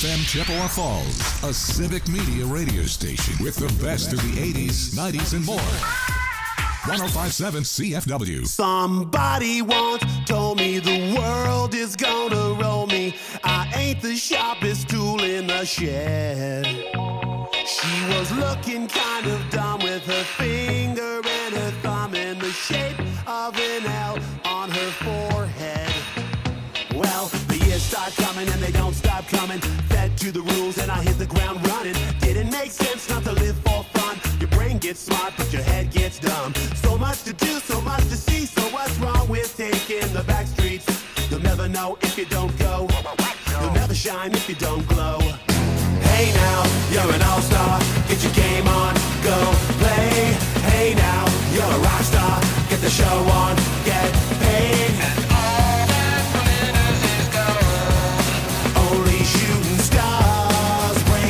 FM Chippewa Falls, a civic media radio station with the best of the 80s, 90s, and more. 105.7 CFW. Somebody once told me the world is gonna roll me. I ain't the sharpest tool in the shed. She was looking kind of dumb with her finger and her thumb in the shape of an L on her forehead. Well, the years start coming and they don't stop coming. Fed to the rules and I hit the ground running. Didn't make sense not to live for fun. Your brain gets smart but your head gets dumb. So much to do, so much to see. So what's wrong with taking the back streets? You'll never know if you don't go. You'll never shine if you don't glow. Hey now, you're an all-star. Get your game on, go play. Hey now, you're a rock star. Get the show on, get paid. And all that glitters is gold. Only shooting stars break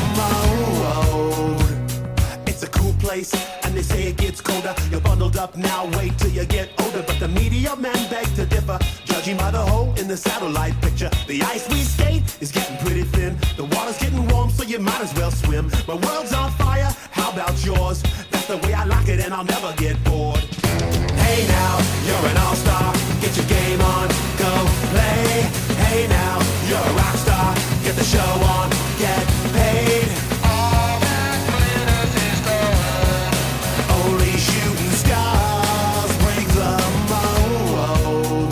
the mold. It's a cool place, and they say it gets colder. You're bundled up now, wait till you get older. But the media men beg to differ, judging by the hole in the satellite picture. The ice we skate is getting pretty thin. The water's getting warm, so you might as well swim. My world's on fire, how about yours? That's the way I like it, and I'll never get bored. Hey now, you're an all-star. Get your game on, go play. Hey now, you're a rock star. Get the show on, get paid. All that glitters is gold. Only shooting stars break the mold.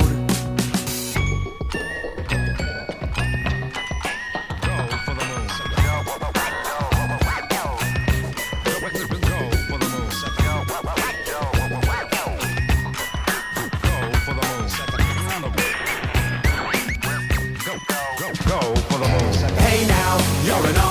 Hey now, you're an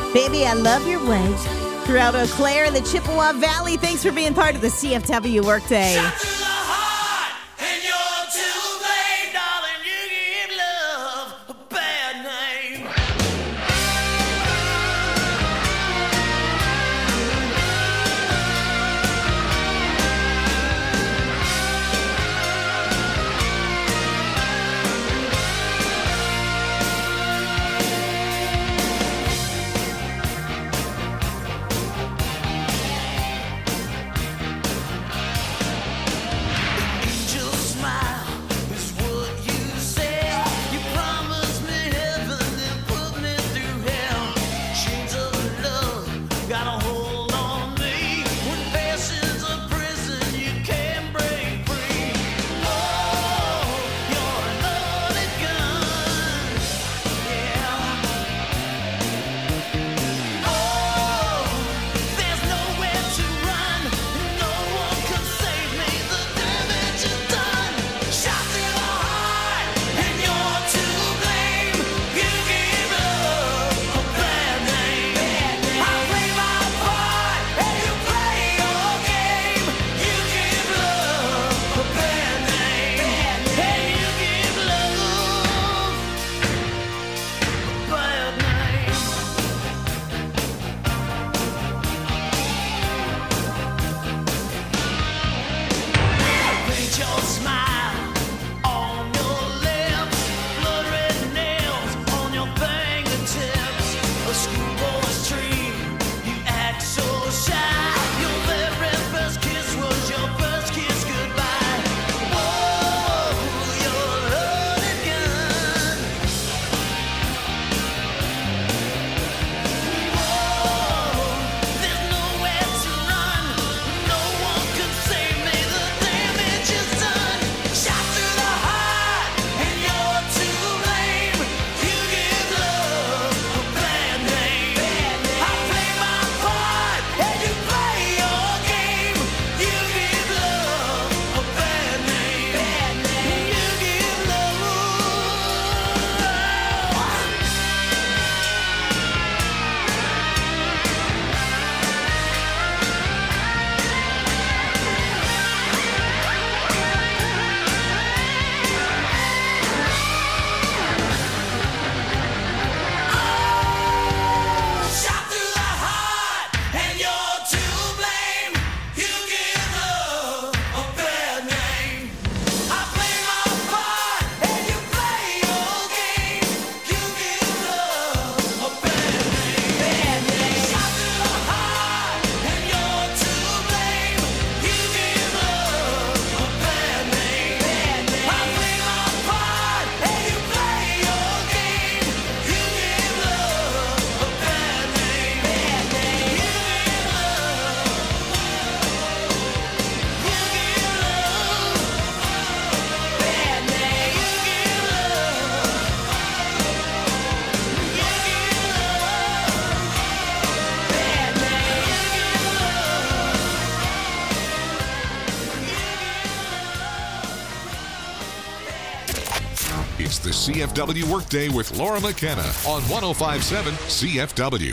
Baby, I love your way. Throughout Eau Claire and the Chippewa Valley, thanks for being part of the CFW Workday. It's the CFW Workday with Laura McKenna on 105.7 CFW.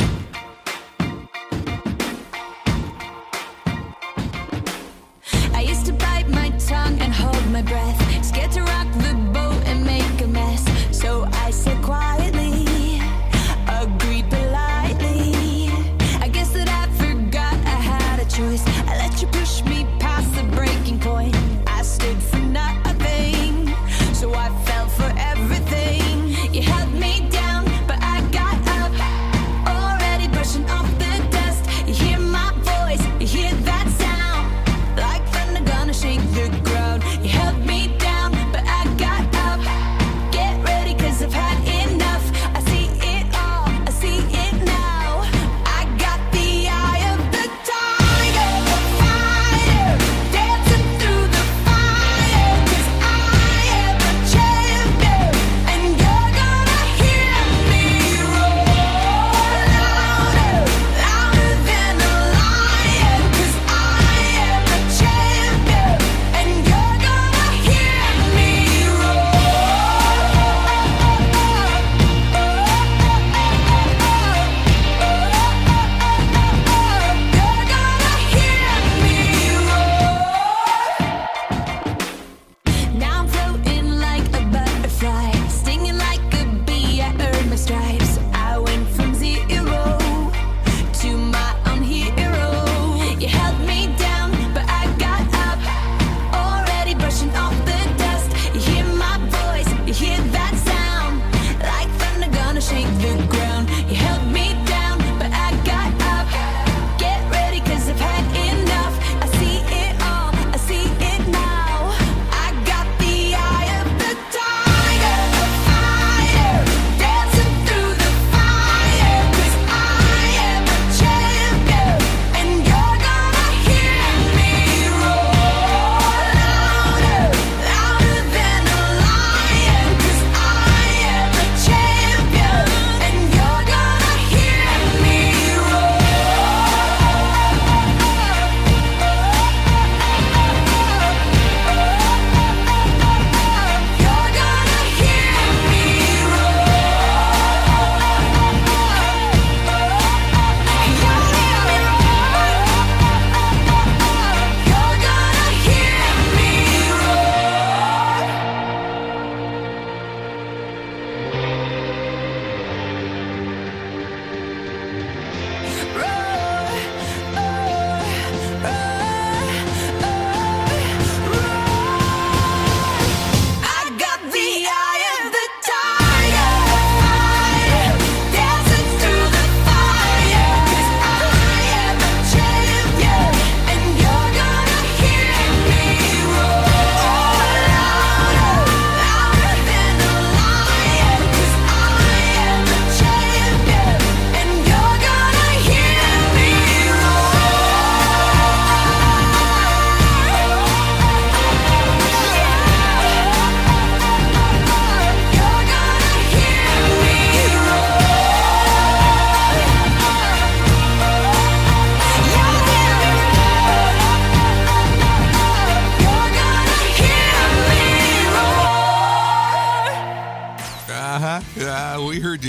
I used to bite my tongue and hold my breath, scared to rock the boat and make a mess. So I said quietly, agreed politely. I guess that I forgot I had a choice. I let you push me past the breaking point. I stood for nothing, so I fell for everything. You held me down, but I got up. Already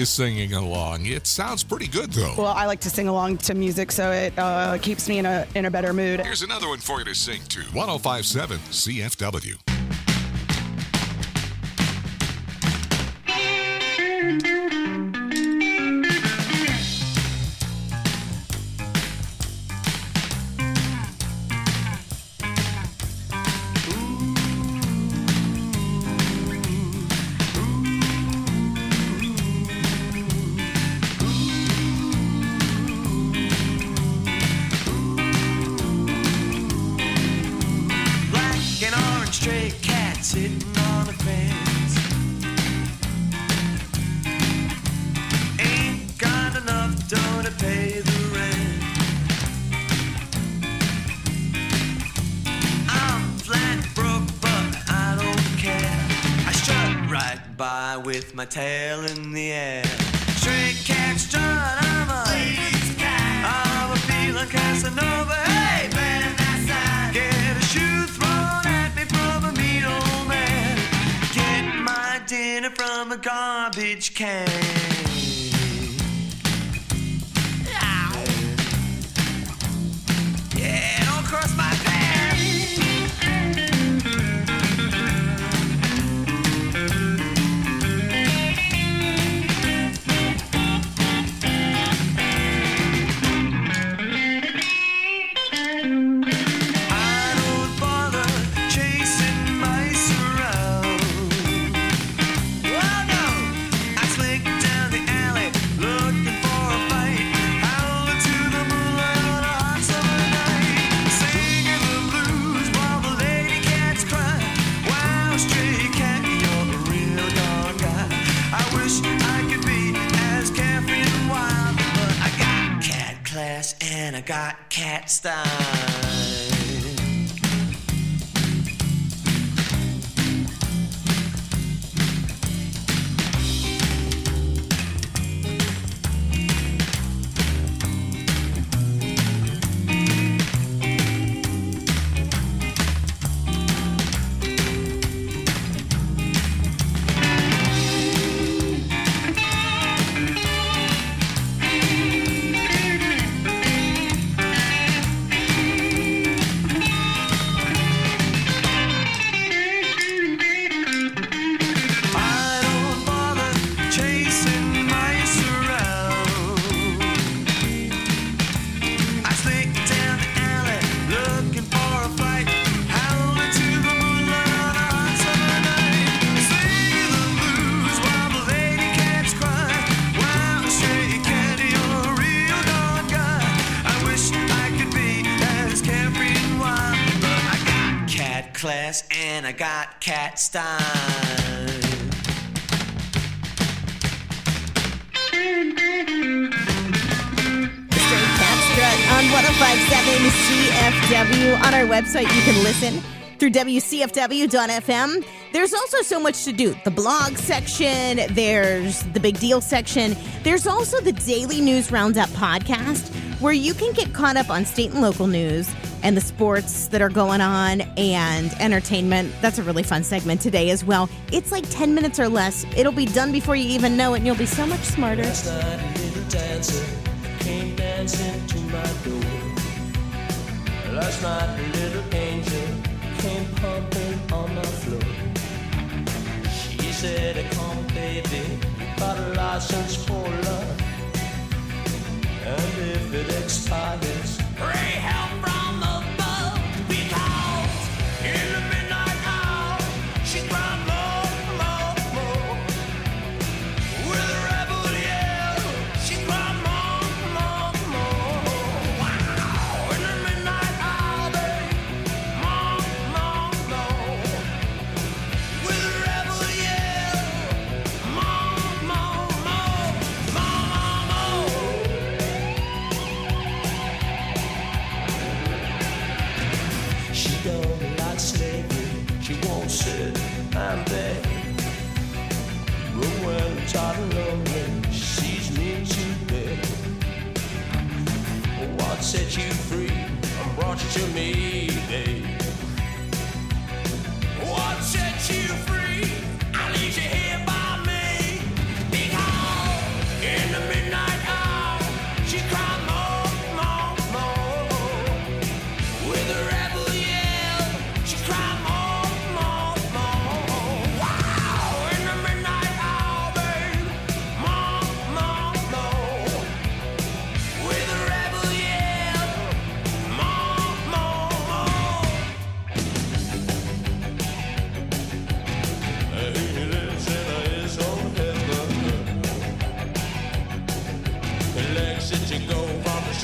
singing along. It sounds pretty good, though. Well, I like to sing along to music, so it keeps me in a better mood. Here's another one for you to sing to. 105.7 CFW. Stray cat sitting on a fence. Ain't got enough dough to pay the rent. I'm flat broke, but I don't care. I strut right by with my tail in the air. Stray cat strut, I'm a lady's cat. I'm a feeling Casanova. Hey, man, that's that. Get a shoe thrown at me from a mean old man. Get my dinner from a garbage can. Yeah, don't cross my path. And I got cat style. Class and I got cat style. On 105.7 CFW. On our website, you can listen through WCFW.FM. There's also so much to do. The blog section, there's the Big Deal section. There's also the Daily News Roundup podcast, where you can get caught up on state and local news and the sports that are going on and entertainment. That's a really fun segment today as well. It's like 10 minutes or less. It'll be done before you even know it, and you'll be so much smarter. Last night, a little dancer came dancing to my door. Last night, a little angel came pumping on my floor. She said, come baby, you got a license for love. And if it expires, pray help from above. Because in the midnight hour, she cried more, more, more. With a rebel yell, she cried more, more, more. Wow, in the midnight hour, babe, more, more, more. With a rebel yell, more, more, more, more, more. She don't like slavery, she won't sit and beg. But when I'm tired and lonely, she sees me to bed. What set you free and brought you to me, babe? What set you free? I leave you here by me. Because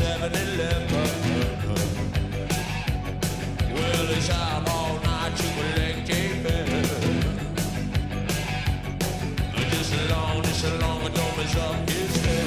7-Eleven. Well, it's out all night to collect a bill. Just as long as don't mess up his head.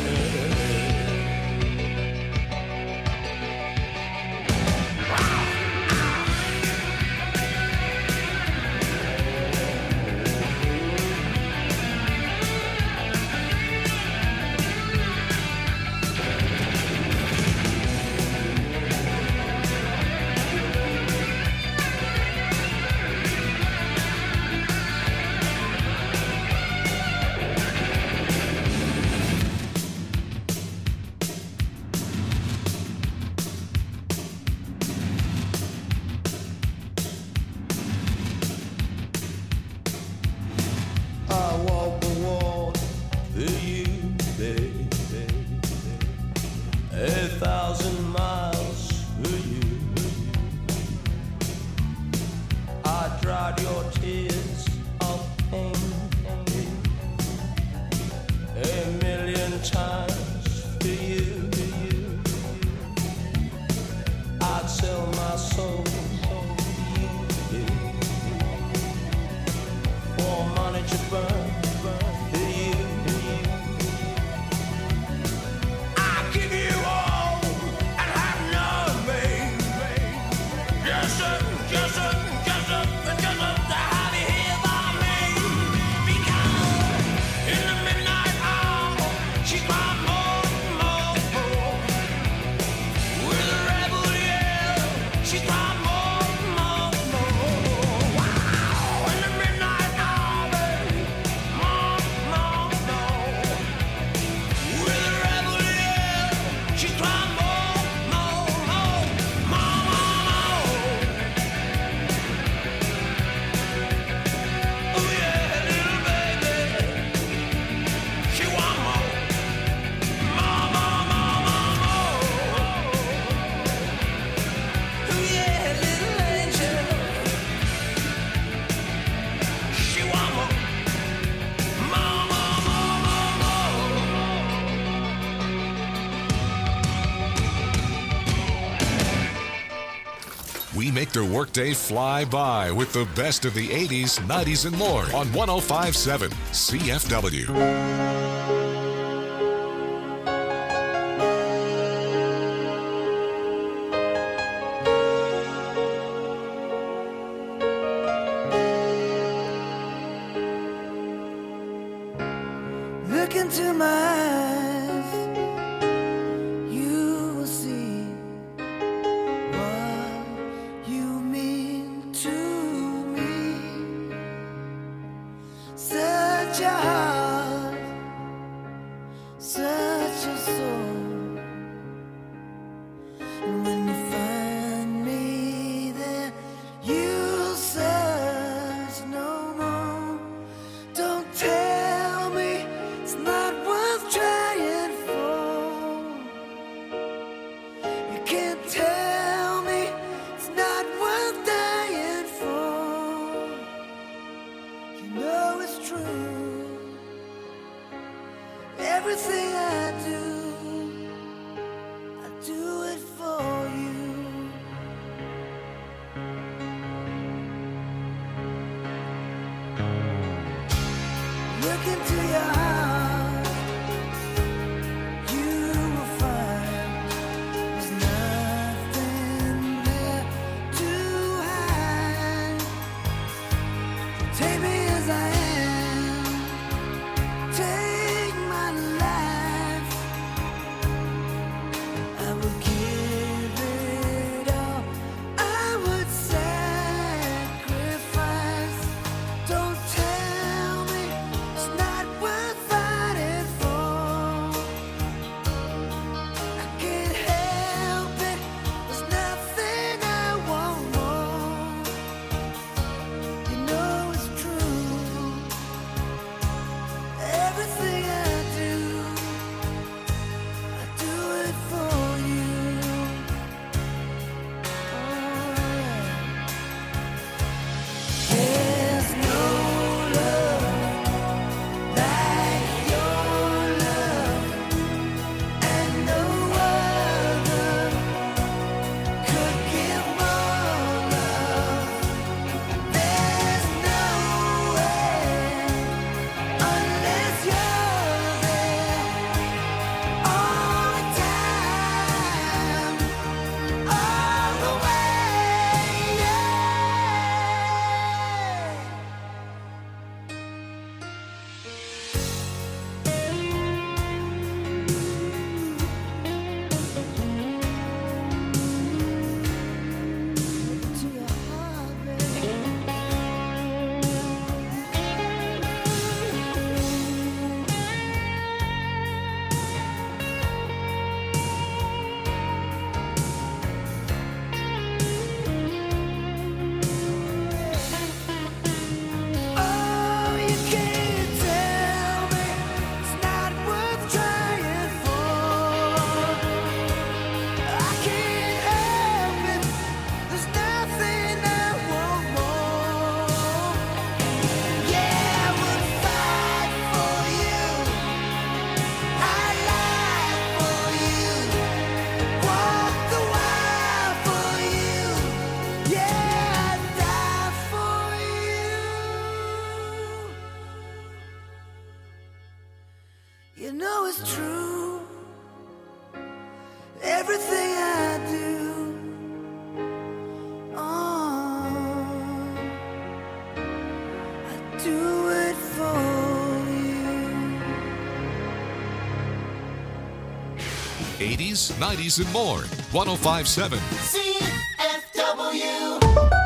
We make their workday fly by with the best of the 80s, 90s, and more on 105.7 CFW. Look into my eyes, you will see what you mean to me. Such a heart, such a soul. And when you find me there, you'll search no more. Don't tell me it's not worth everything I do. I do it for you. 80s, 90s, and more. 105.7 CFW.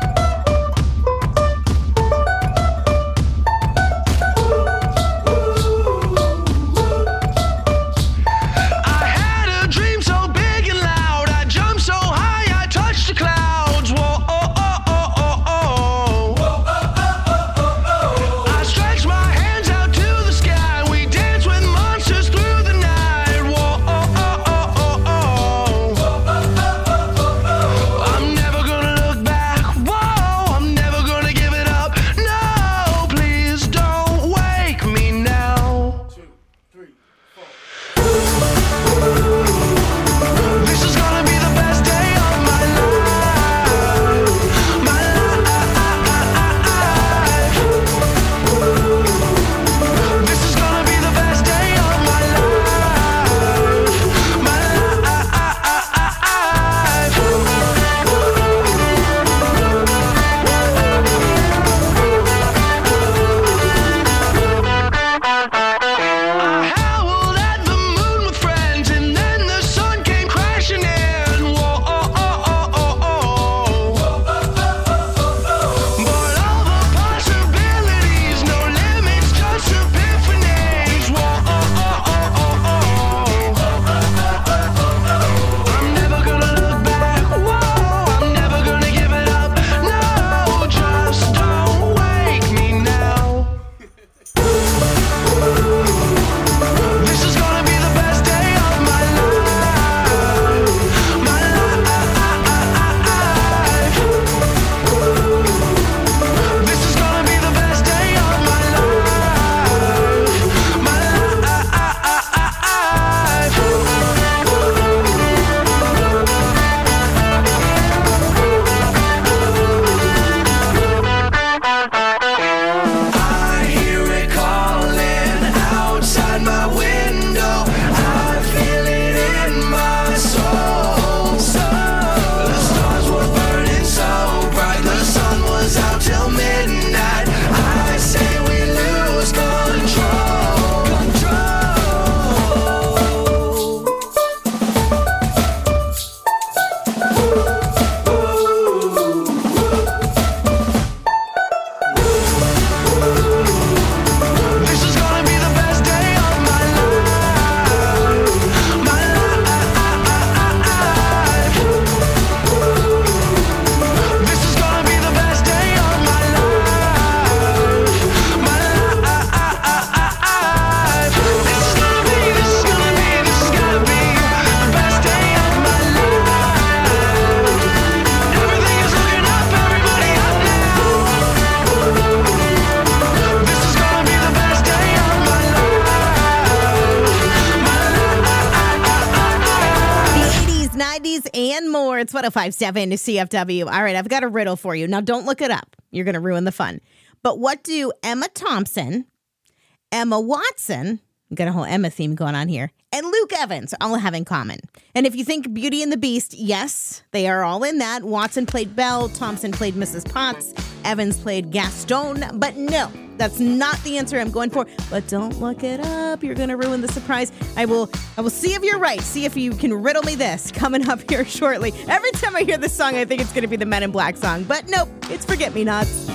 And more. It's 105.7 CFW. All right, I've got a riddle for you. Now, don't look it up. You're going to ruin the fun. But what do Emma Thompson, Emma Watson, we've got a whole Emma theme going on here, and Luke Evans all have in common? And if you think Beauty and the Beast, yes, they are all in that. Watson played Belle, Thompson played Mrs. Potts, Evans played Gaston, but no, that's not the answer I'm going for. But don't look it up. You're going to ruin the surprise. I will see if you're right. See if you can riddle me this coming up here shortly. Every time I hear this song, I think it's going to be the Men in Black song, but nope, it's Forget Me Nots.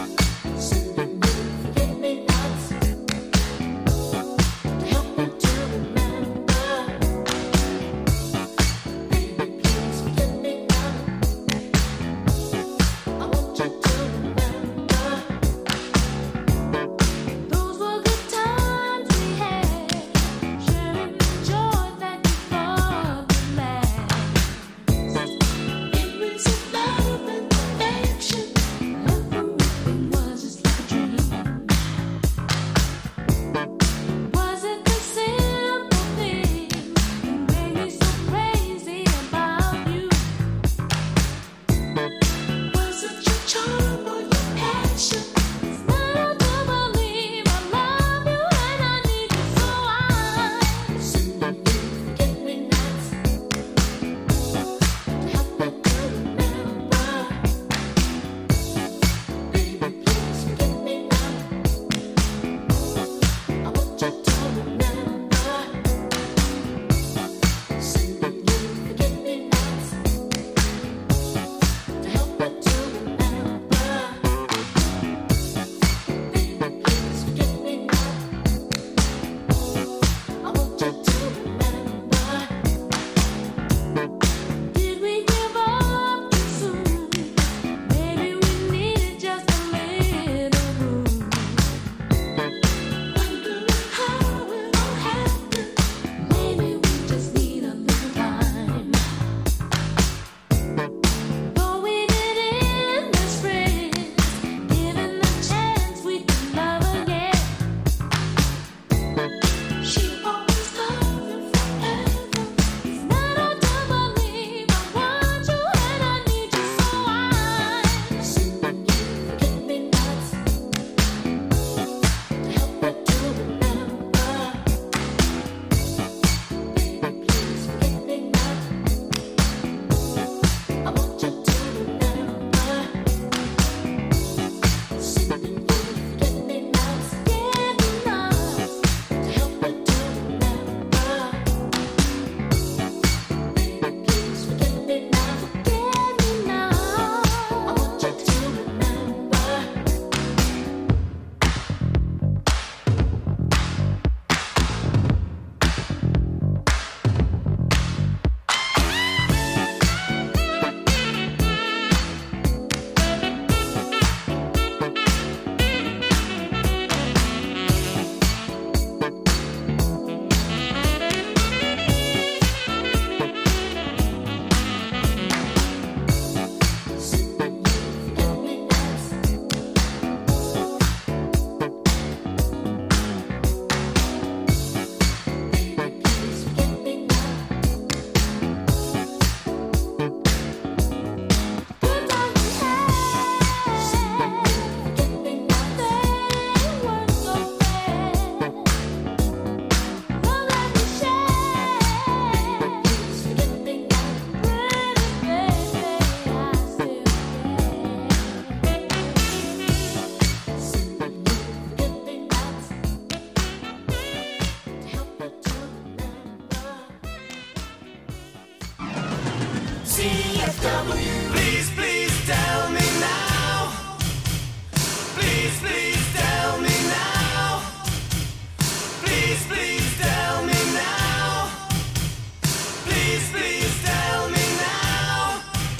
CFW. Please, please tell me now. Please, please tell me now. Please, please tell me now. Please, please tell me now.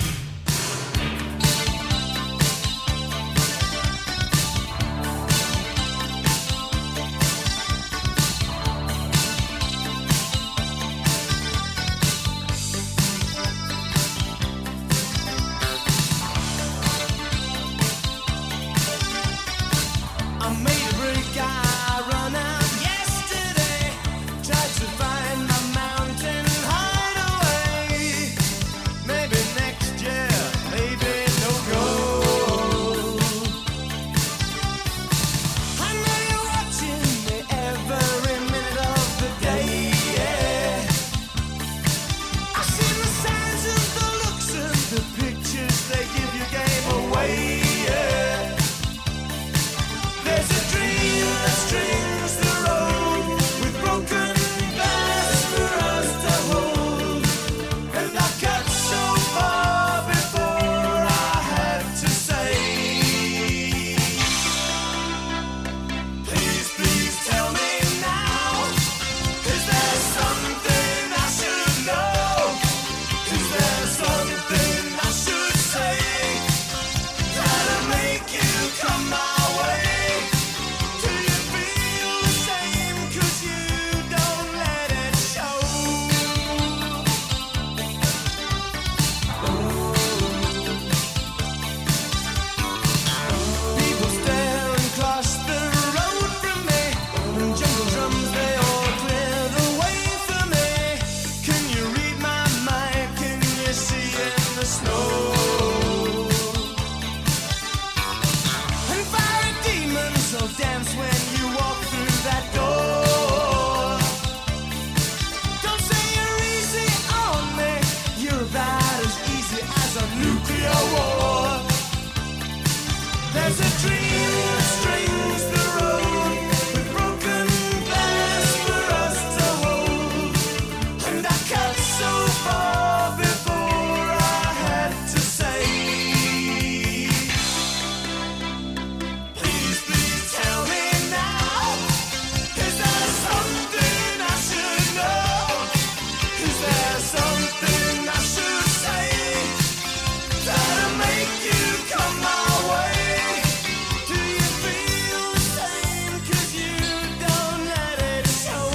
I made a break, I run out yesterday. Tried to find my mountain hideaway. Maybe next year, maybe no go. I know you're watching me every minute of the day, yeah. I've seen the signs and the looks and the pictures they give you game away, yeah. There's a dream that strings the road with broken glass for us to hold. And I got so far before I had to say, please, please tell me now. Is there something I should know? Is there something I should say that'll make you come my way? Do you feel the same? 'Cause you don't let it show. People stare and cross the road from me. And jungle drums, they all clear the way for me. Can you read my mind? Can you see in the snow? And fiery demons will dance when you walk through that door. Don't say you're easy on me. You're about as easy as a nuclear war. There's a dream that strings the road with broken glass for us to hold. And I cut so far before I had to say, please, please tell me now. Is there something I should know? Is there something I should say that'll make you come my way? Do you feel the same? 'Cause you don't let it show.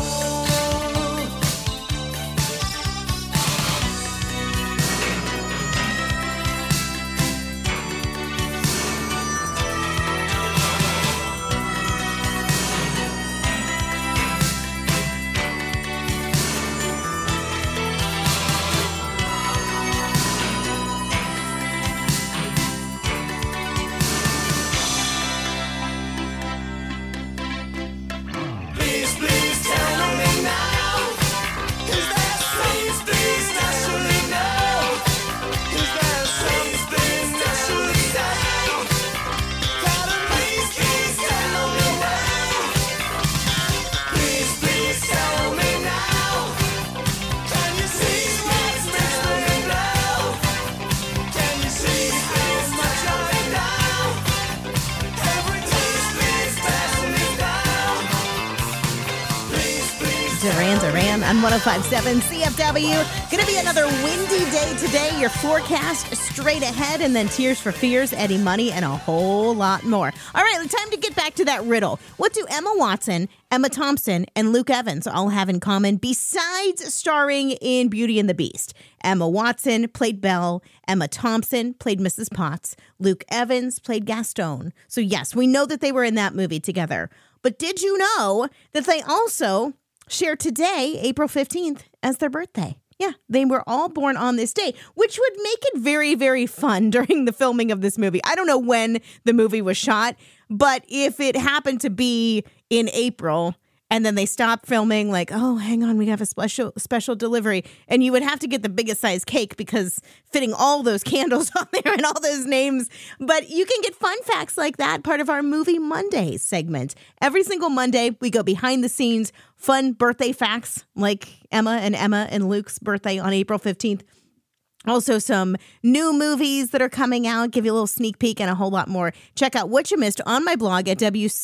Please, please tell me now. Is there something I should know? Is there something I should say that'll make you tell me now? Please, please tell me now. Can you see what's missing now? Can you see how much I know? Every day, please tell me now. Please, please. Duran on 105.7 CFW. Gonna be another windy day today. Your forecast straight ahead, and then Tears for Fears, Eddie Money, and a whole lot more. All right, it's time to get back to that riddle. What do Emma Watson, Emma Thompson, and Luke Evans all have in common besides starring in Beauty and the Beast? Emma Watson played Belle. Emma Thompson played Mrs. Potts. Luke Evans played Gaston. So yes, we know that they were in that movie together. But did you know that they also share today, April 15th, as their birthday? Yeah, they were all born on this day, which would make it very, very fun during the filming of this movie. I don't know when the movie was shot, but if it happened to be in April, and then they stop filming, like, oh, hang on, we have a special delivery. And you would have to get the biggest size cake because fitting all those candles on there and all those names. But you can get fun facts like that, part of our Movie Monday segment. Every single Monday, we go behind the scenes, fun birthday facts like Emma and Luke's birthday on April 15th. Also, some new movies that are coming out, give you a little sneak peek and a whole lot more. Check out what you missed on my blog at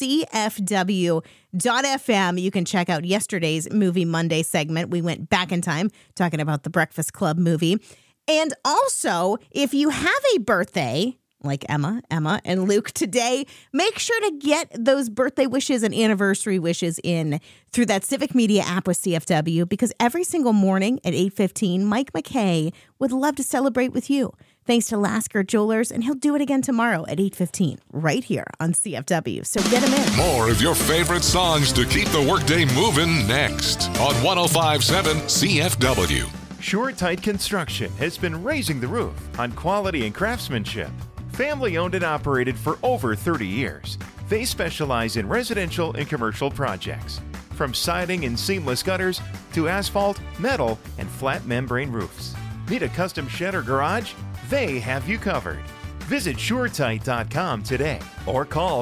WCFW.fm. You can check out yesterday's Movie Monday segment. We went back in time talking about the Breakfast Club movie. And also, if you have a birthday, like Emma, and Luke today, make sure to get those birthday wishes and anniversary wishes in through that Civic Media app with CFW, because every single morning at 8:15, Mike McKay would love to celebrate with you. Thanks to Lasker Jewelers, and he'll do it again tomorrow at 8:15, right here on CFW. So get him in. More of your favorite songs to keep the workday moving next on 105.7 CFW. SureTight Construction has been raising the roof on quality and craftsmanship. Family owned and operated for over 30 years. They specialize in residential and commercial projects, from siding and seamless gutters to asphalt, metal, and flat membrane roofs. Need a custom shed or garage? They have you covered. Visit SureTight.com today or call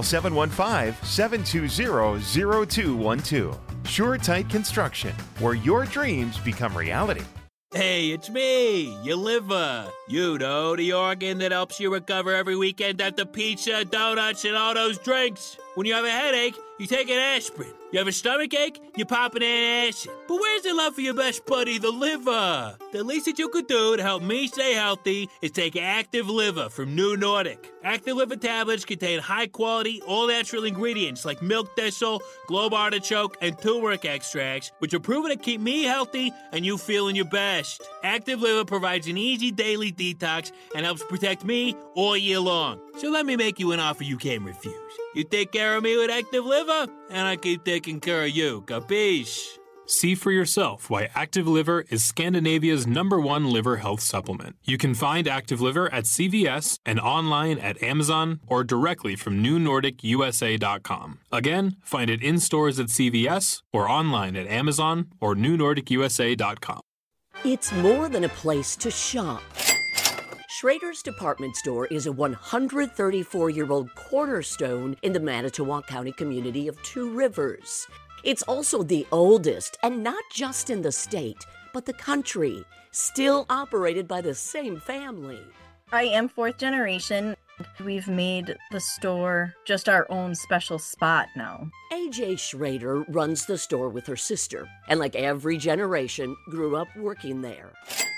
715-720-0212. SureTight Construction, where your dreams become reality. Hey, it's me, your liver. You know, the organ that helps you recover every weekend after pizza, donuts, and all those drinks. When you have a headache, you take an aspirin. You have a stomach ache, you pop an antacid. But where's the love for your best buddy, the liver? The least that you could do to help me stay healthy is take Active Liver from New Nordic. Active Liver tablets contain high-quality, all-natural ingredients like milk thistle, globe artichoke, and turmeric extracts, which are proven to keep me healthy and you feeling your best. Active Liver provides an easy daily detox and helps protect me all year long. So let me make you an offer you can't refuse. You take care of me with Active Liver, and I keep taking care of you. Capiche? See for yourself why Active Liver is Scandinavia's #1 liver health supplement. You can find Active Liver at CVS and online at Amazon or directly from NewNordicUSA.com. Again, find it in stores at CVS or online at Amazon or NewNordicUSA.com. It's more than a place to shop. Schrader's Department Store is a 134-year-old cornerstone in the Manitowoc County community of Two Rivers. It's also the oldest, and not just in the state, but the country, still operated by the same family. I am fourth generation. We've made the store just our own special spot now. AJ Schrader runs the store with her sister, and like every generation, grew up working there.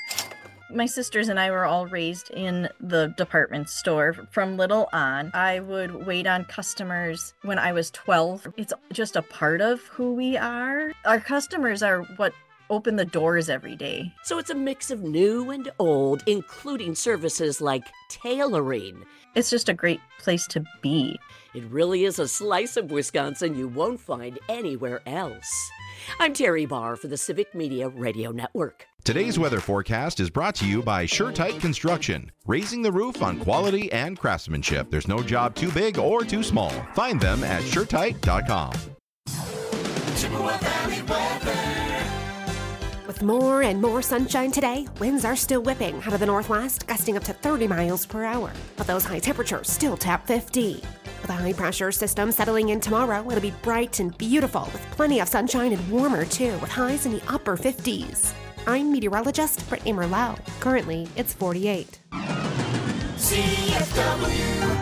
My sisters and I were all raised in the department store from little on. I would wait on customers when I was 12. It's just a part of who we are. Our customers are what open the doors every day. So it's a mix of new and old, including services like tailoring. It's just a great place to be. It really is a slice of Wisconsin you won't find anywhere else. I'm Terry Barr for the Civic Media Radio Network. Today's weather forecast is brought to you by SureTight Construction, raising the roof on quality and craftsmanship. There's no job too big or too small. Find them at SureTight.com. With more and more sunshine today, winds are still whipping out of the northwest, gusting up to 30 miles per hour. But those high temperatures still tap 50. With a high-pressure system settling in tomorrow, it'll be bright and beautiful, with plenty of sunshine and warmer, too, with highs in the upper 50s. I'm meteorologist Brittany Merlot. Currently, it's 48. CFW.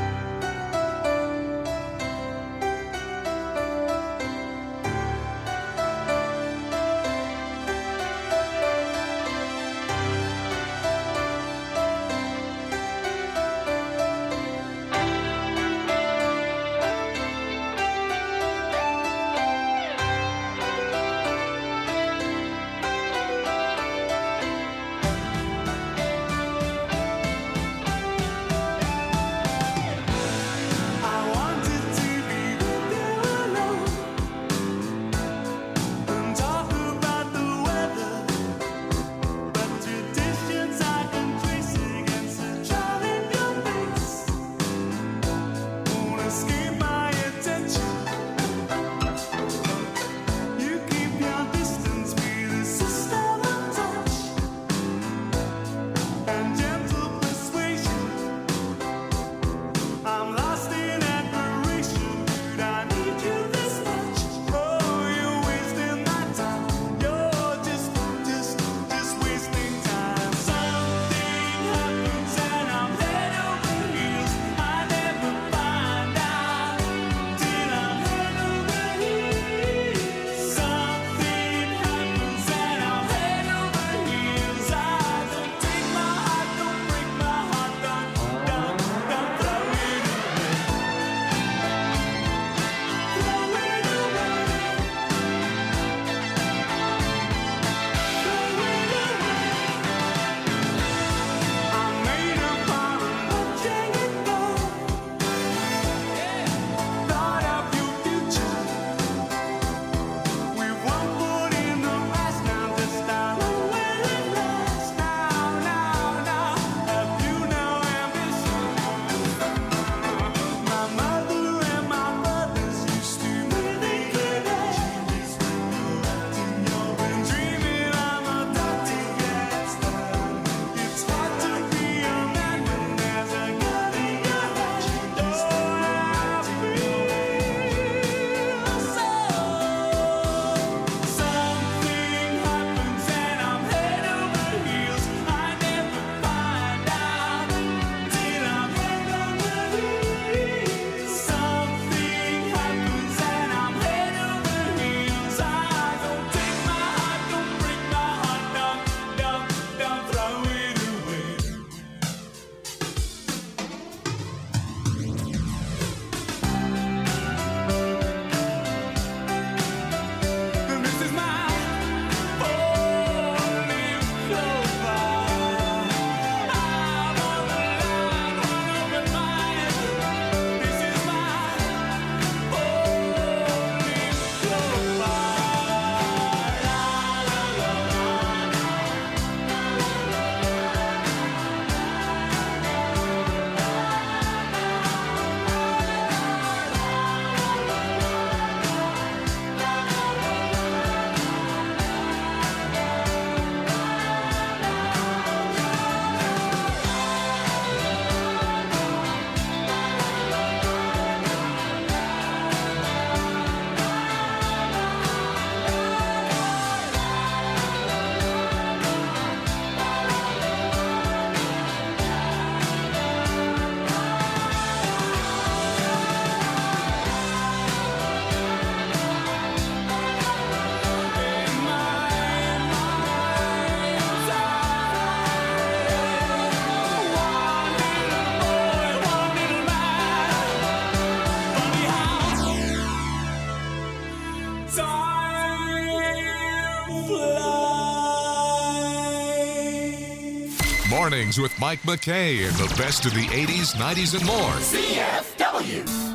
Mornings with Mike McKay and the best of the 80s, 90s, and more. CFW.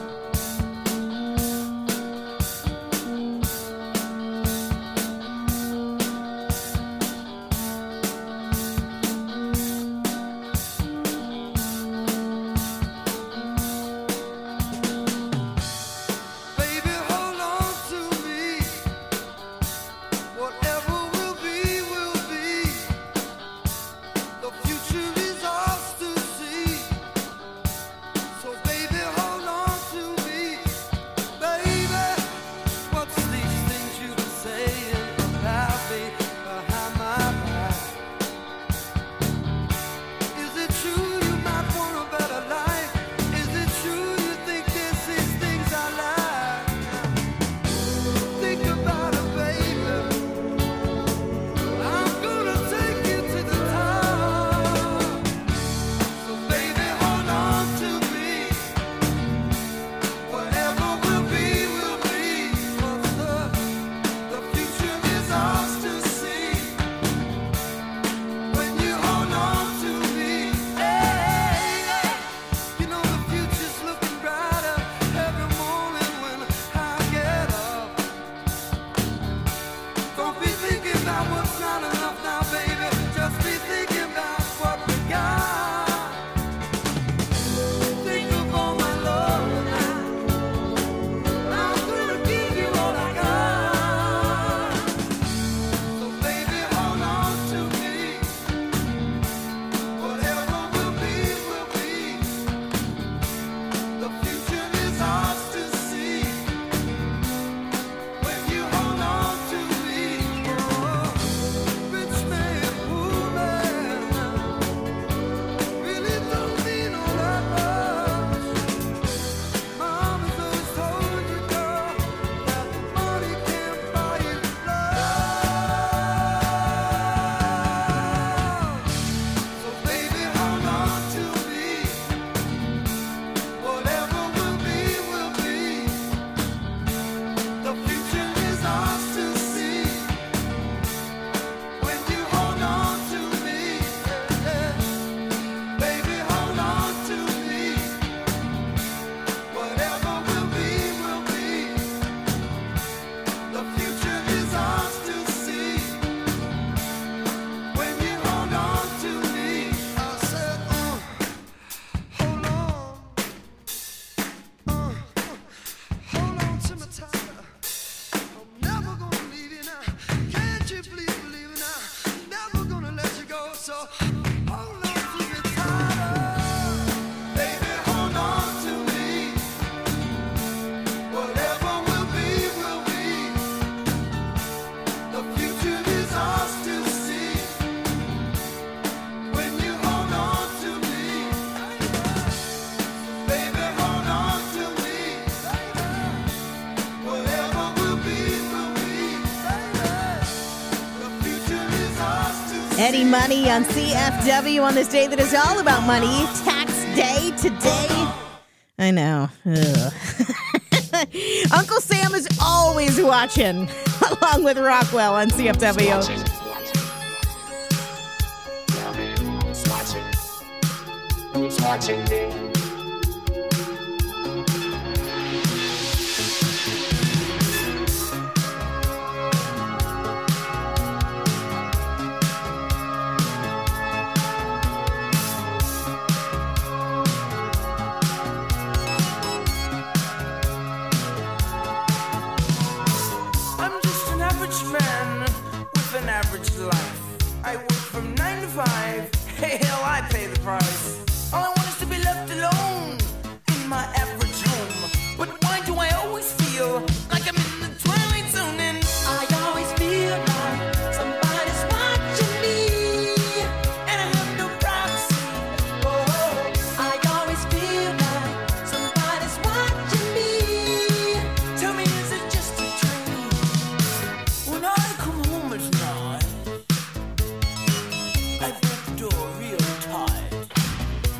Eddie Money on CFW on this day that is all about money. Tax day today. I know. Uncle Sam is always watching, along with Rockwell on CFW. Who's watching me? I work from 9 to 5. Hey, hell, I pay the price. All I want is to be left alone in my average home. But why do I always feel like I'm in the twilight zone? And I always feel like somebody's watching me, and I have no privacy. Oh, I always feel like somebody's watching me. Tell me, is it just a dream? When I come home at night, I break the door real tight.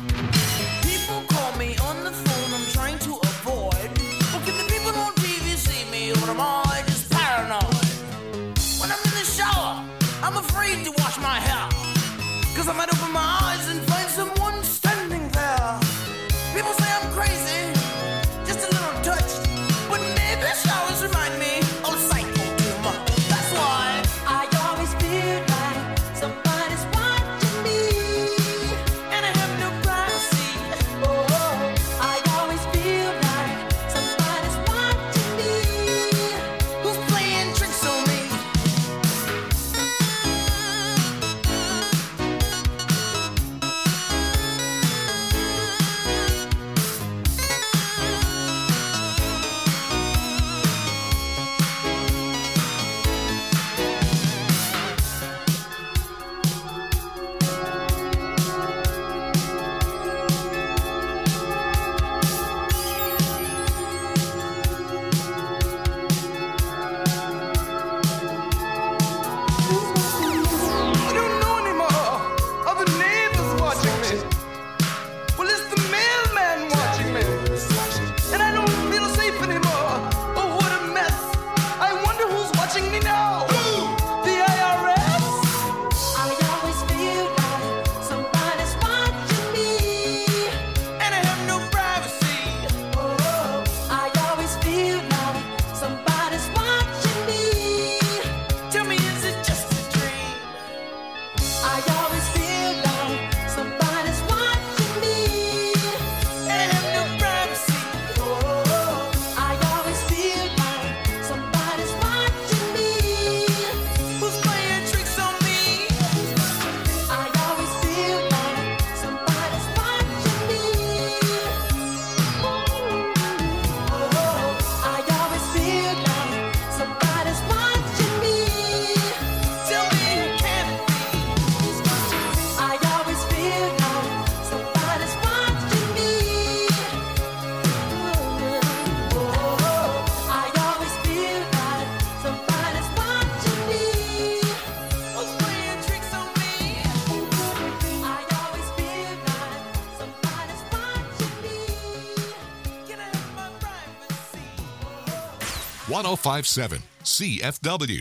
1057 CFW.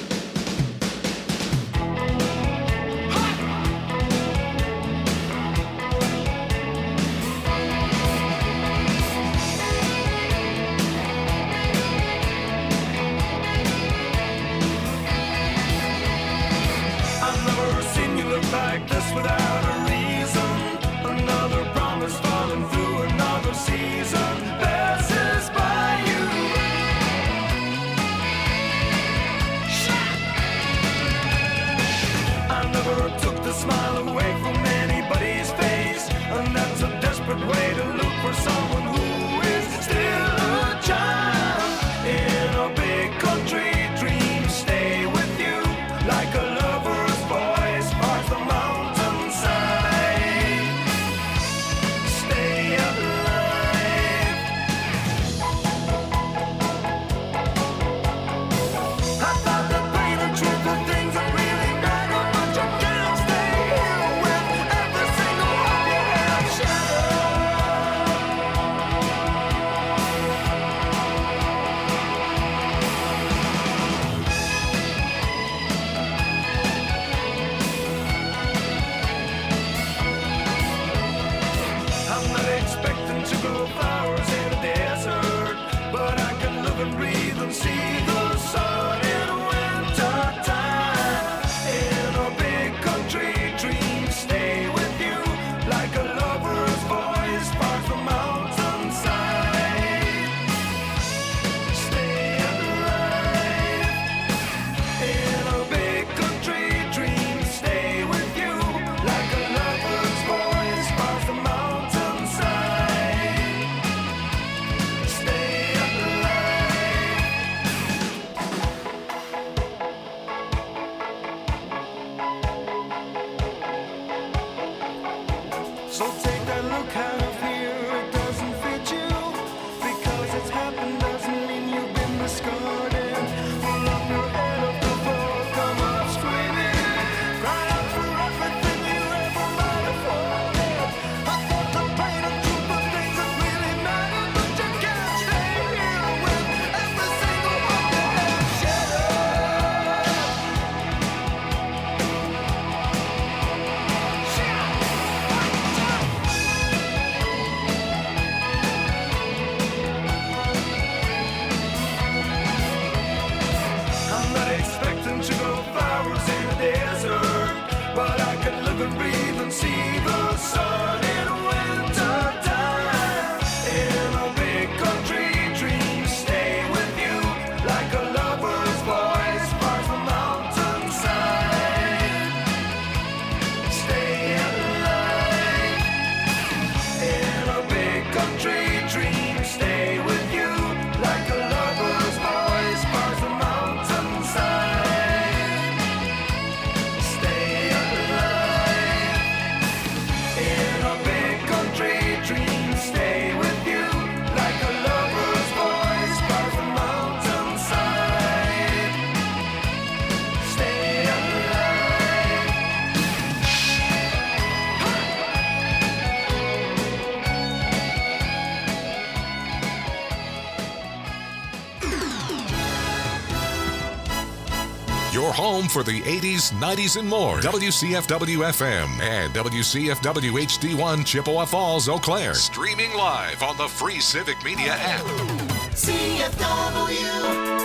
Like this without a reason. Another promise falling through another season passes by you. I never took the smile away from anybody's face, and that's a desperate way to look for someone who is still a child in a big country dream. Stay with you like a lover's voice parts the mountainside. Stay alive. I thought that pain and truth were things that really matter, but you can't stay here with every single one you have shattered. I'm not expecting to grow flowers in a desert, but I can live and breathe and see the sun in winter time. In a big country dream, stay with you like a lover's voice parts the mountainside. Stay alive. In a big country dream, stay with you like a lover's voice parts the mountainside. Stay alive. So take that look out of here, it doesn't fit you. Because it's happened doesn't mean you've been discarded. Pull up your head off the floor, come up screaming. Cry out for everything you ever might have wanted. I thought the pain and truth were things that really matter, but you can't stay here with every single one you have shattered. I'm not expecting to grow flowers in a desert, but I can live and breathe and see the sun in winter time. In a big country dream, stay with you like a lover's voice parts the mountainside. Stay alive. In a big country dream, stay with you like a lover's voice parts the mountainside. Stay alive. In a big country dream, stay with you like a lover's voice parts the mountainside. Stay alive. Your home for the 80s, 90s, and more. WCFW FM and WCFW HD1 Chippewa Falls, Eau Claire. Streaming live on the free Civic Media app. CFW.